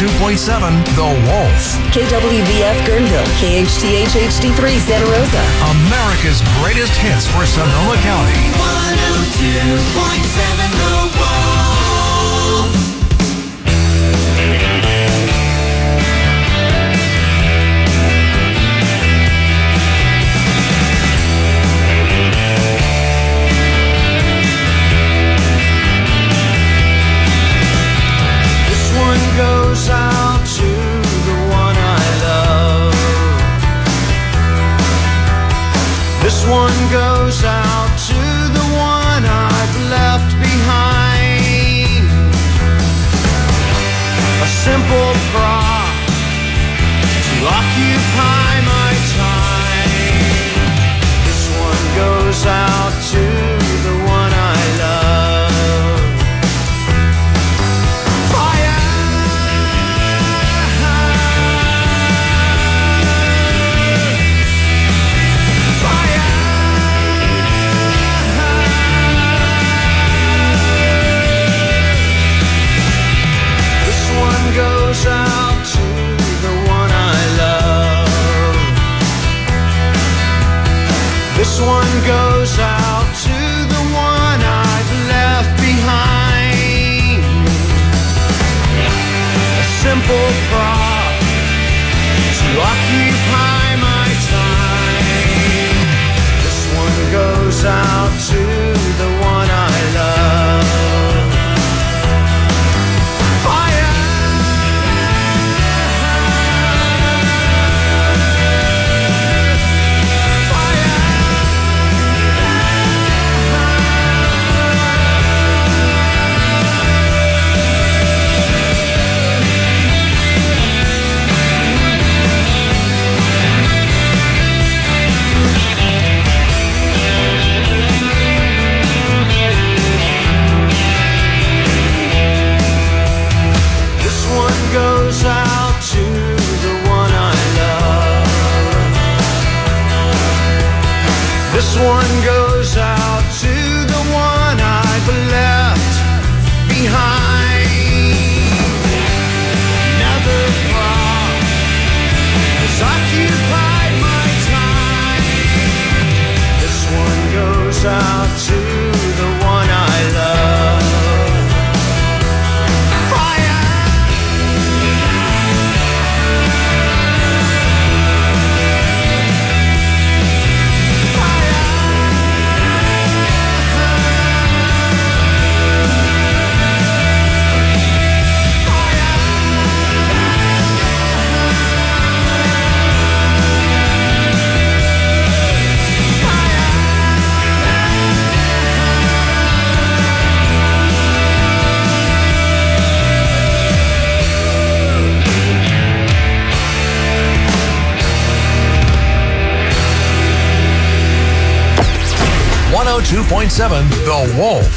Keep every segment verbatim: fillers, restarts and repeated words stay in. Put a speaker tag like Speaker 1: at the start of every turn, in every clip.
Speaker 1: two point seven The Wolf.
Speaker 2: K W V F Guerneville, K H T H H D three Santa Rosa.
Speaker 1: America's greatest hits for Sonoma County.
Speaker 3: one oh two point seven The Wolf.
Speaker 4: This one goes out to the one I love. This one goes out to the one I've left behind. A simple prop to occupy my time. This one goes out to the one I love. Goes out to the one I love. This one goes out to the one I've left behind. A simple prop to occupy my time. This one goes out to the one I love. Goes out to the one I love. This one goes out to the one I've left behind. Another prop has occupied my time. This one goes out to the one I love.
Speaker 1: one oh two point seven The Wolf.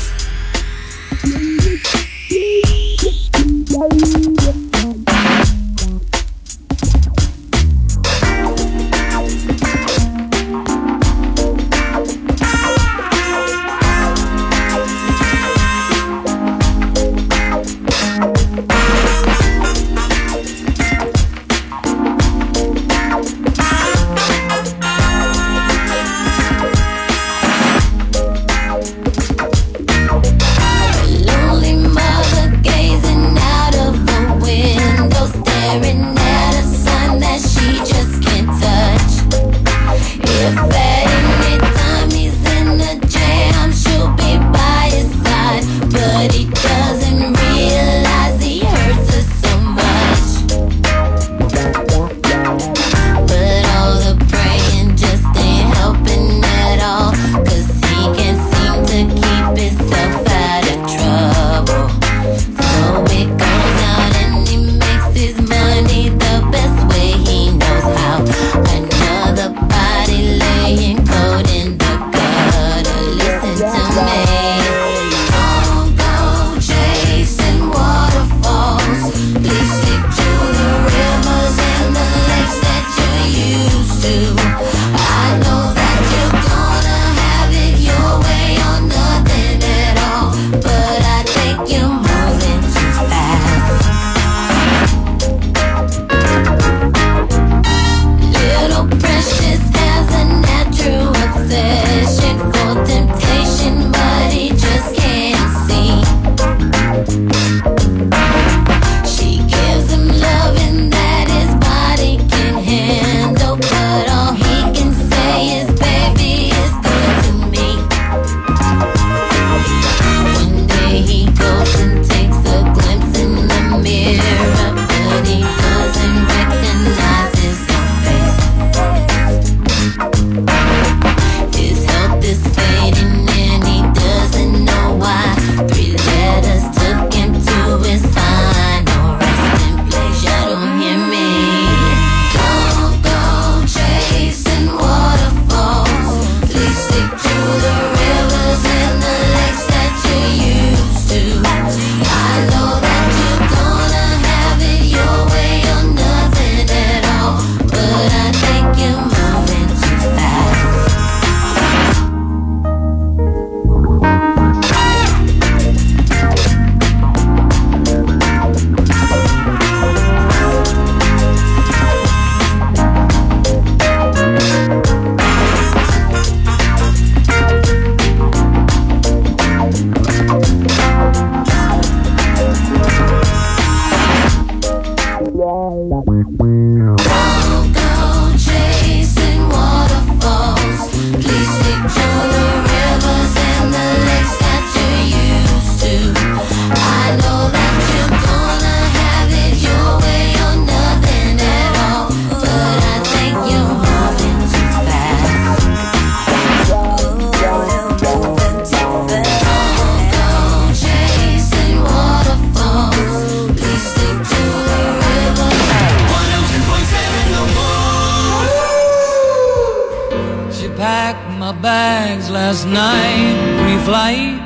Speaker 5: packed my bags last night, pre-flight.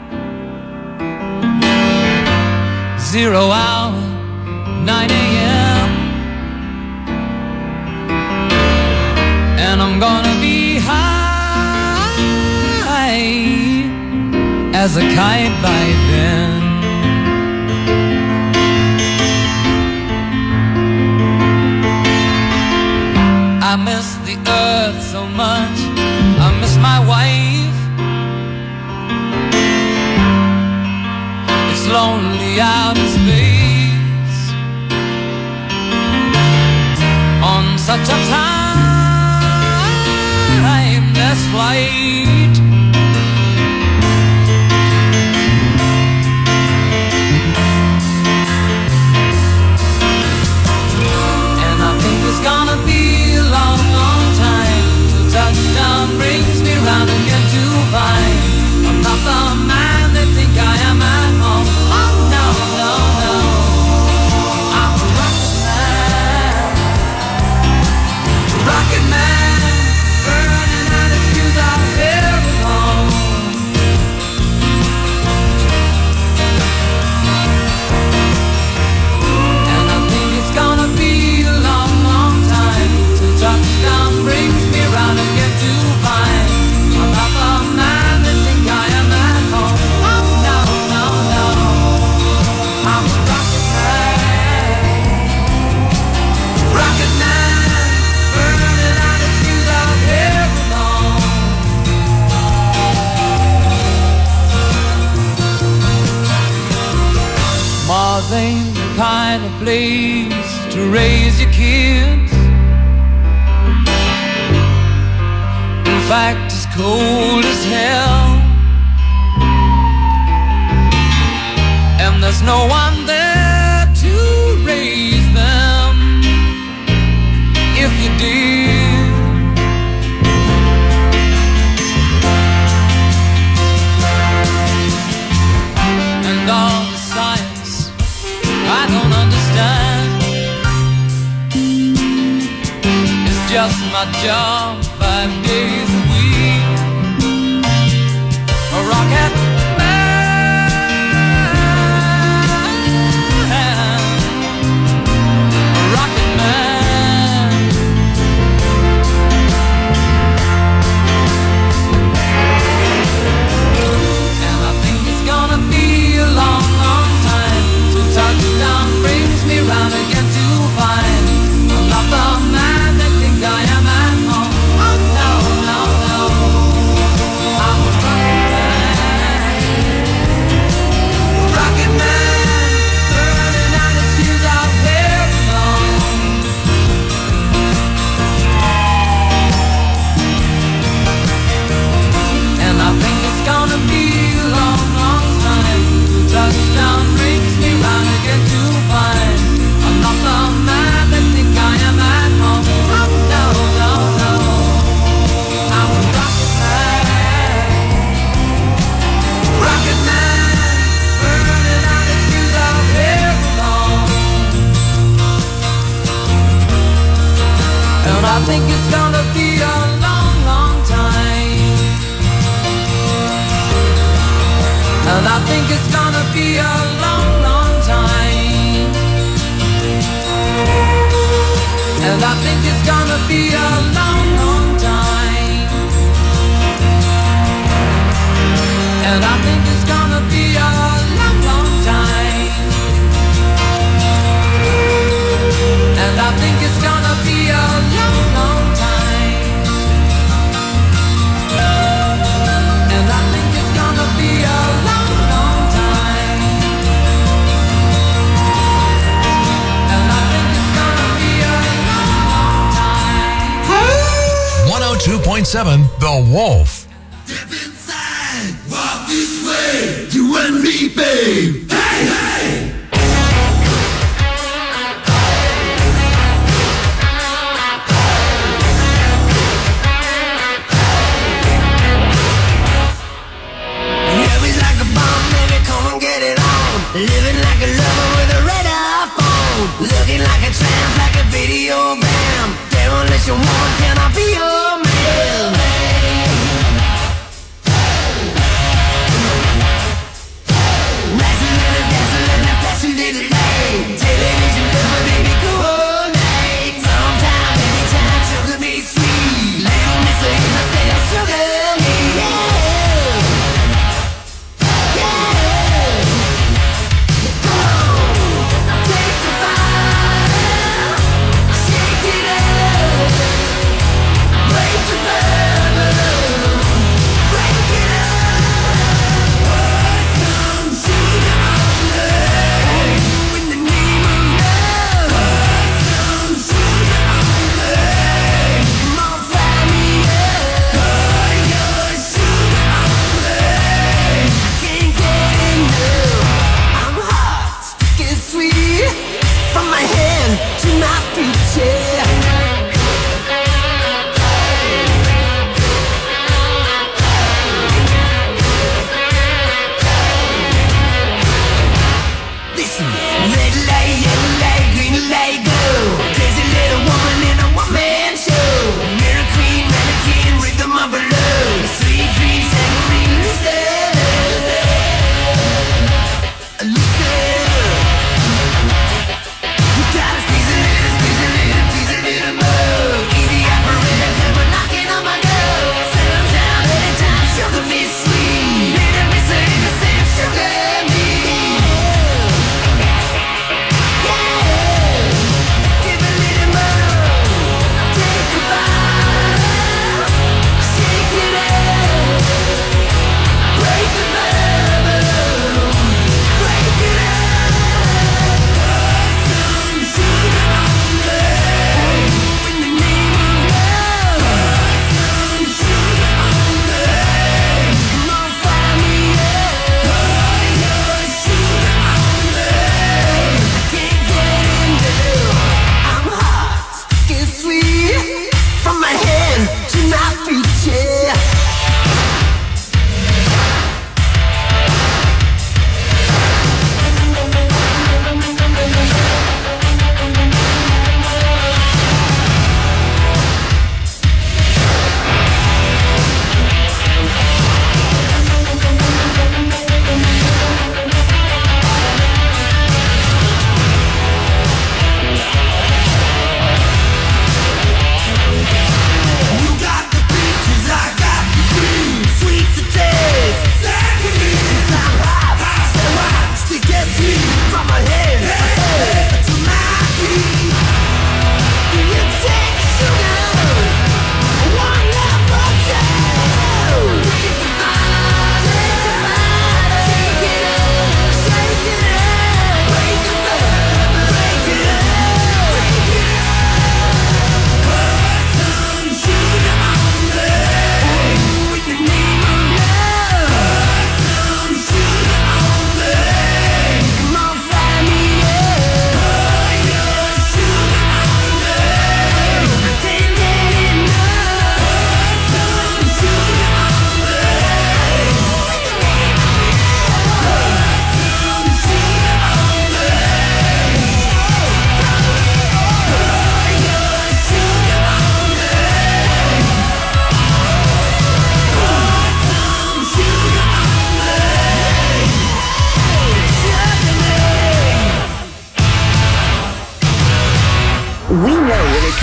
Speaker 5: Zero hour, nine a.m. And I'm gonna be high as a kite by then. I miss the earth so much, I miss my wife. It's lonely out in space on such a timeless flight. And I think it's gonna be a long, long time till touchdown brings me round again to find I'm not the man they think I am at home. Oh no, no, no, I'm a rocket man, rocket man, burning out his fuse out there alone. And I think it's gonna be a long, long time till touchdown brings me round again to find I'm not the man they think I am at home. Oh no, no, no, I'm a rocket man, rocket man, burning out his fuse out here alone. Mars ain't the kind of place to raise your kids. In fact, it's cold as hell, and there's no one there to raise them if you did. And all the science I don't understand, it's just my job five days a week. A rocket man, a rocket man. And I think it's gonna be a long, long time till touchdown brings me round again to find I'm not the man they think I am at home. Oh no, no, no, I'm a rocket man, rocket man, burning out his fuse out there alone. And I think it's gonna be a long, long time till touchdown brings me round again to find I'm not the man they think I am at home. Oh no, no, no, I'm a rocket man, rocket man, burning out his fuse out here alone. And I think it's gonna be a long, long time. And I think it's gonna be a long, long time. And I think it's gonna be a long, long time. And I think it's gonna be a long, long time. And I think it's gonna be a long, long time. And I think it's gonna be a long, long time. And I think it's gonna be a long, long time.
Speaker 1: one oh two point seven The Wolf.
Speaker 3: Step inside, walk this way, you and me, babe. Hey, hey! Heavy's like a bomb, baby, come and get it on. Living like a lover with a radar phone. Looking like a tramp, like a video bam. Demolition one, can I be your man?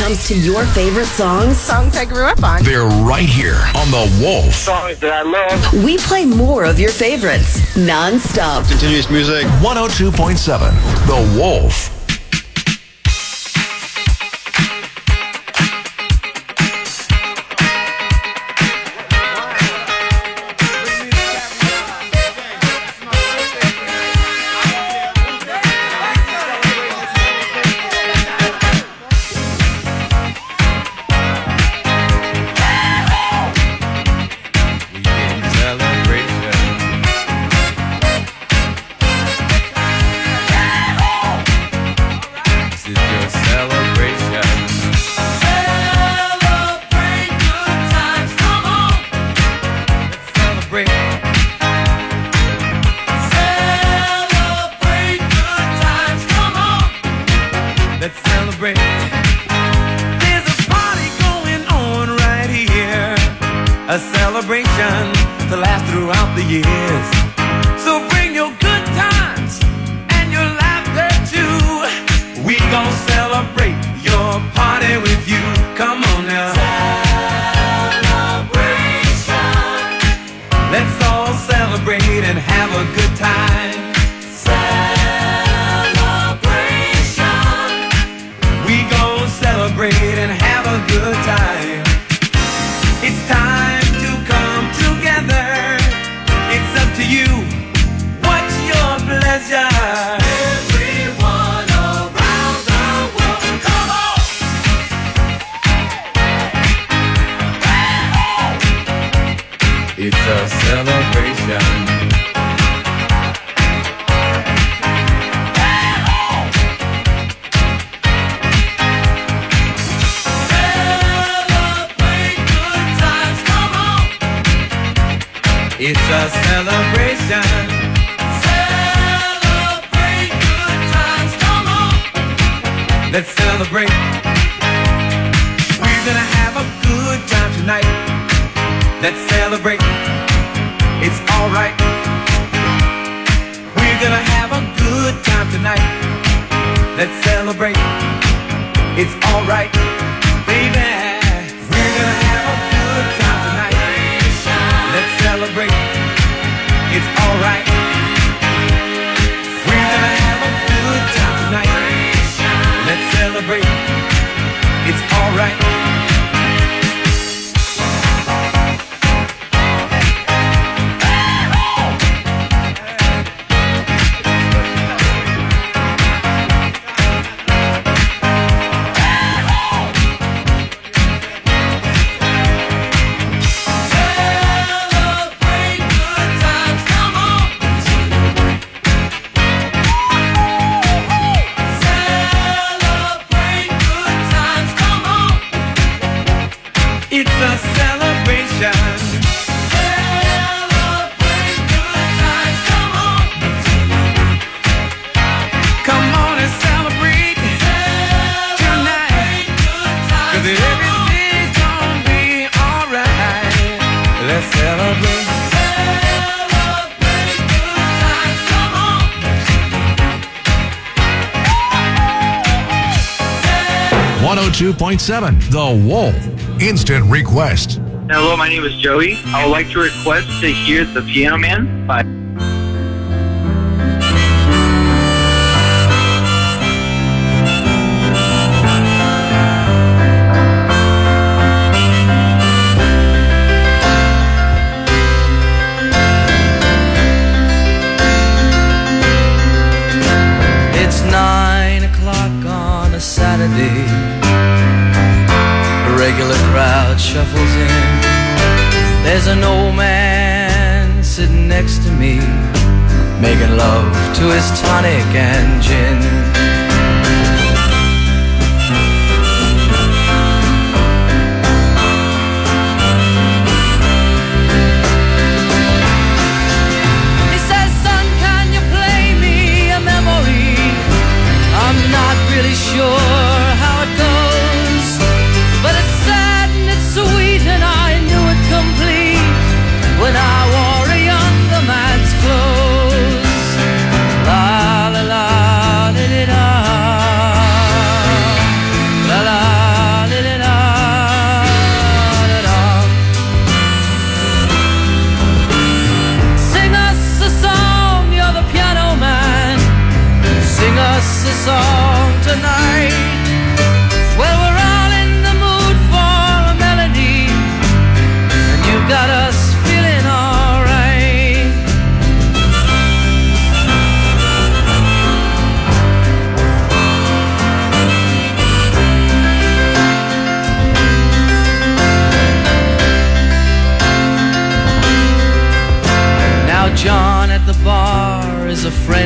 Speaker 2: comes to your favorite songs,
Speaker 6: songs I grew up on,
Speaker 1: they're right here on The Wolf.
Speaker 7: Songs that I love.
Speaker 2: we play more of your favorites non-stop.
Speaker 8: Continuous music.
Speaker 1: one oh two point seven The Wolf. one oh two point seven The Wolf. Instant request.
Speaker 7: Hello, my name is Joey. I would like to request to hear The Piano Man by...
Speaker 5: It's nine o'clock on a Saturday. A regular crowd shuffles in. There's an old man sitting next to me, making love to his tonic and gin. He says, son, can you play me a memory? I'm not really sure how it goes, but it's sad and it's sweet and I knew it complete when I wore a younger man's clothes. La la la la da da.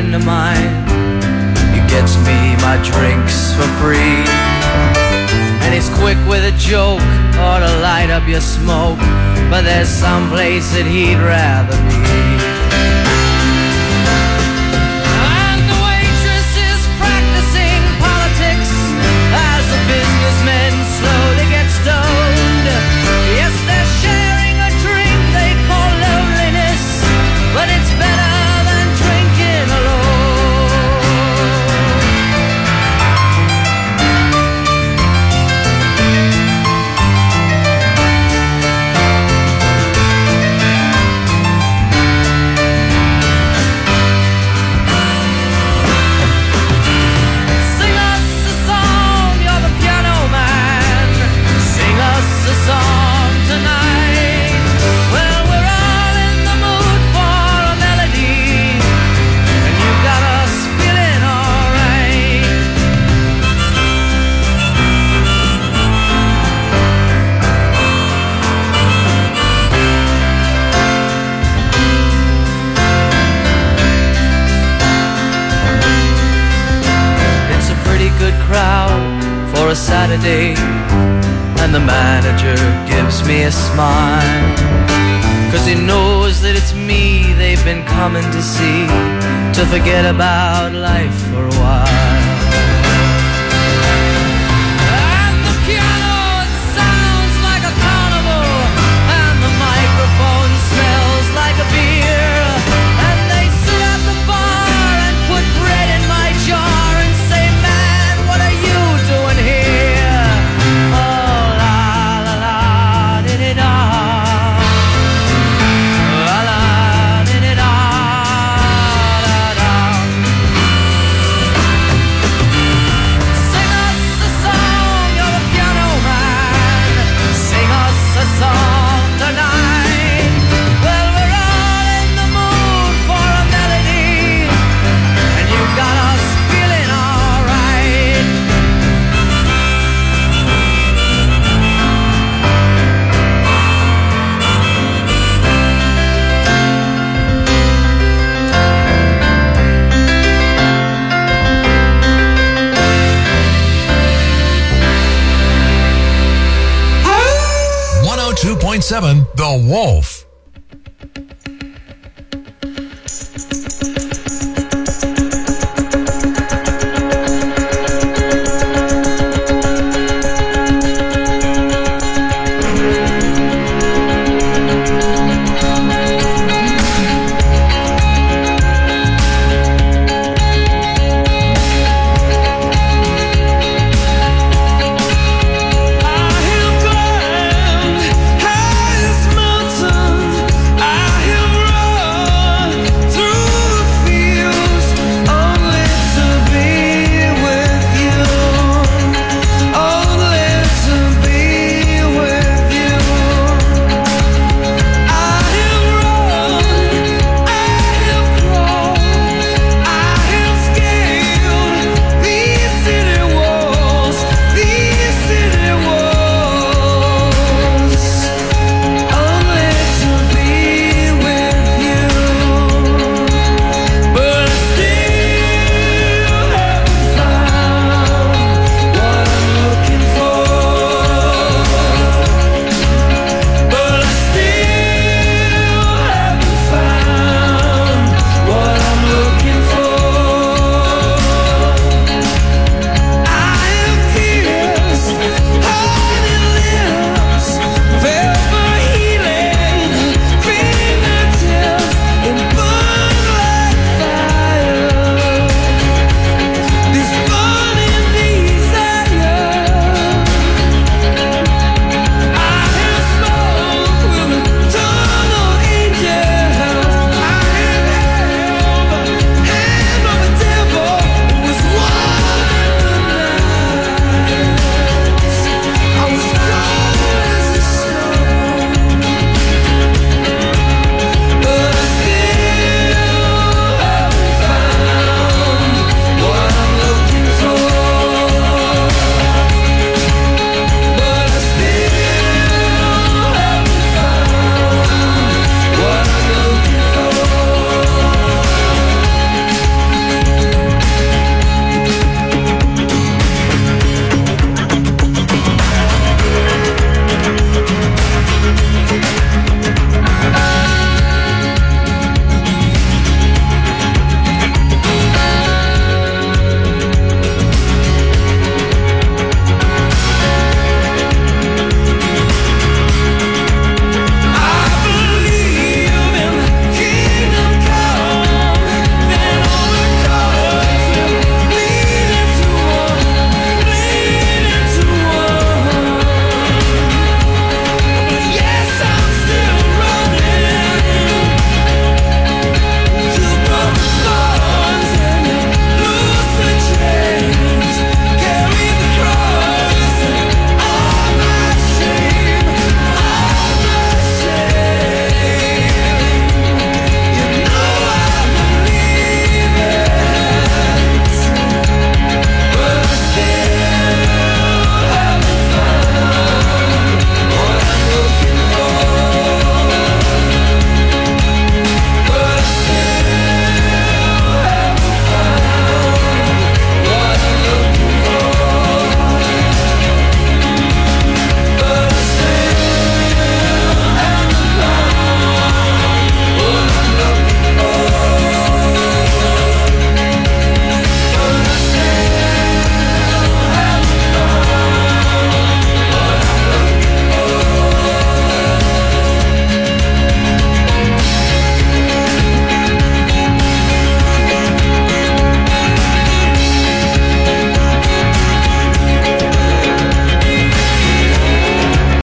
Speaker 5: friend of mine. He gets me my drinks for free, and he's quick with a joke or to light up your smoke, but there's some place that he'd rather be. And the waitress is practicing politics as the businessmen slowly get stoned. Yes, they're sharing a drink they call loneliness, but it's better than drinking alone. Sing us a song, you're the piano man. Sing us a song tonight. Well, we're all in the mood for a melody, and you got us feeling alright. It's a pretty good crowd for a Saturday, and the manager gives me a smile, 'cause he knows that it's me they've been coming to see, to forget about life for a while. And the piano, it sounds like a carnival, and the microphone smells like a beer, and they sit at the bar and put bread in my jar and say, man, what are you doing here? Oh, la la la, di-di-da. La la, di-di-da, da-da. Sing us a song, you're the piano man. Sing us a song tonight. Well, we're all in the mood for a melody, and you got us feeling alright.
Speaker 1: one oh two point seven The Wolf.